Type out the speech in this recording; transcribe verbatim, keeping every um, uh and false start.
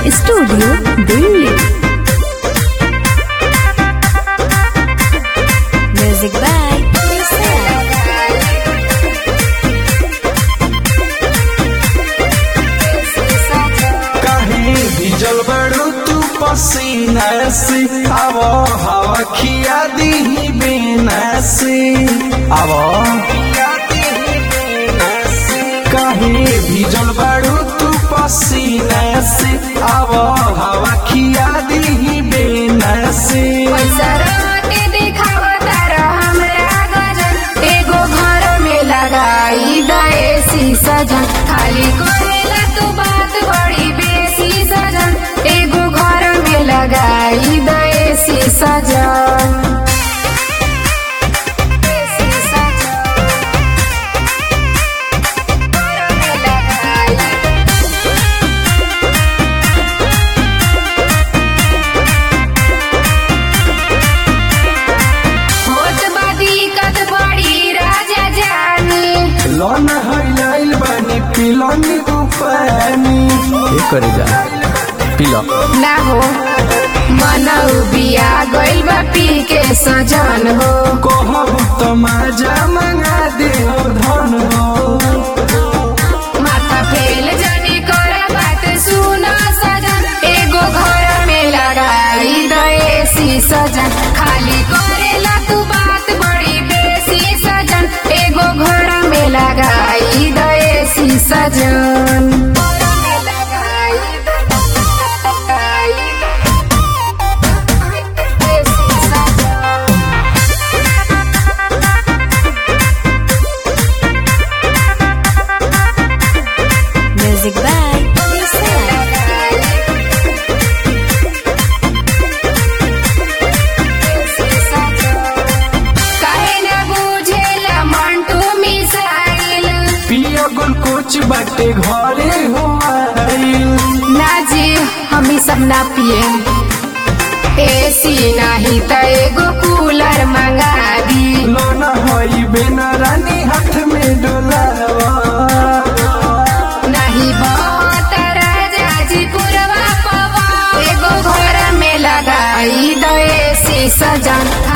Studio Delhi. Music by कहीं भिजल बड़ू तू पसीना से अब हवा खिया दी बिना से अब कहीं भिजल बड़ू तू पसीना से अब हवा खिया दी बिना से सजन खाली करेला तू बात बड़ी बेसी सजन एगो घर में लगाई देसी सजन होत बादी कद बड़ी राजा जानी लोन हइलाइल बानी पिलोनी पानी करे जा पिला ना हो मनऊ बिया गइल बा पी के सजन हो कहब तो माजा मंगा दे हो धन हो माथा फेल जानी कर बात सुना सजन एगो घर में लगाई देसी सजन खाली करेला तू बात बड़ी बेसी सजन एगो घर में लगाई देसी सजन म्यूजिक बाय काहे ना बुझेला मंटू मिसाइल पिया गुल कुछ बाटे घरे हो आइल ना जी हम सब ना पिए एसी नहीं त एगो कूलर मंगा दी लोन होई बिना रानी हाथ में डोलावा नहीं बहुत राजा जी पुरवा पवा एगो घर में लगाई देसी सजन